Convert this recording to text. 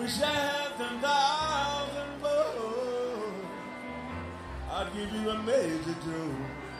Wish I had 10,000 more. I'd give you a major tune.